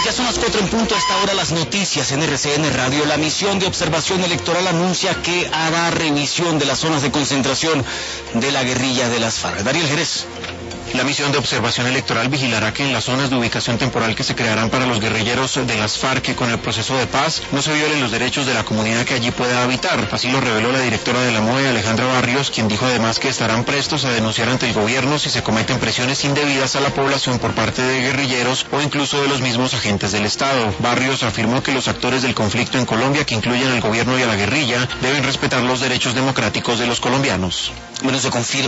Ya son las 4 en punto. A esta hora las noticias en RCN Radio. La misión de observación electoral anuncia que hará revisión de las zonas de concentración de la guerrilla de las FARC. Dariel Jerez. La misión de observación electoral vigilará que en las zonas de ubicación temporal que se crearán para los guerrilleros de las FARC con el proceso de paz no se violen los derechos de la comunidad que allí pueda habitar. Así lo reveló la directora de la MOE, Alejandra Barrios, quien dijo además que estarán prestos a denunciar ante el gobierno si se cometen presiones indebidas a la población por parte de guerrilleros o incluso de los mismos agentes del Estado. Barrios afirmó que los actores del conflicto en Colombia, que incluyen al gobierno y a la guerrilla, deben respetar los derechos democráticos de los colombianos. Bueno, se confirma